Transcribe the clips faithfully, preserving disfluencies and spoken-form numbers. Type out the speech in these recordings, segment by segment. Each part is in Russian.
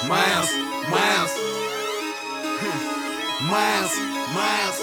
Miles, Miles, Miles, Miles.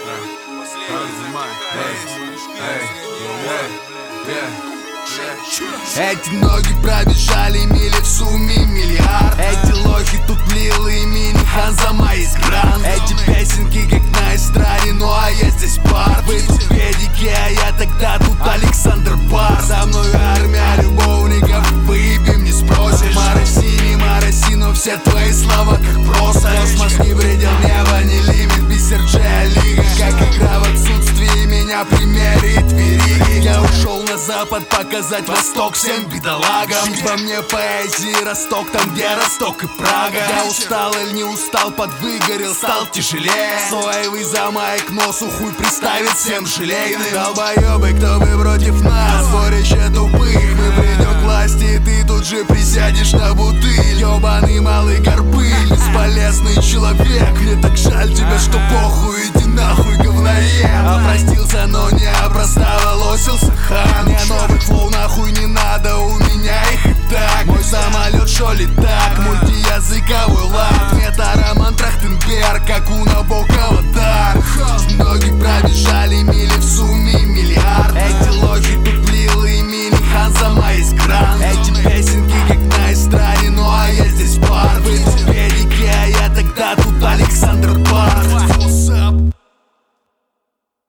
Эти ноги пробежали мили в сумме миллиард. Эти лохи тут Лил и Мини Ханзама из Гранд. Эти песенки как на эстраде, ну а я здесь бар. Вы тут педики, а я тогда тут Александр Бар. За мной армия любовников, выебем не спросишь. Мороси, не мороси, но все твои слова как просто. Космос не предел, небо не лимит, бисер Джея Лига. Как игра в отсутствии меня примерит вериги. Я ушел на запад показать восток всем бедолагам. Во мне поэзии Росток, там где Росток и Прага. Я устал или не устал, подвыгорел, стал тяжелее. Соевый замаек носу хуй приставит всем желейным. Долбоебы, кто бы против нас, сборище тупых. Мы придем к власти, и ты тут же присядешь на бутыль. Ёбаный малый горбыль, бесполезный человек. Мне так жаль тебя, что похуй, иди нахуй, говноед. Опростился, но не опростоволосился хан. Мне новых флоу нахуй не надо, у меня их и так. Мой самолет шо ли так, мультиязыковой лад. Мета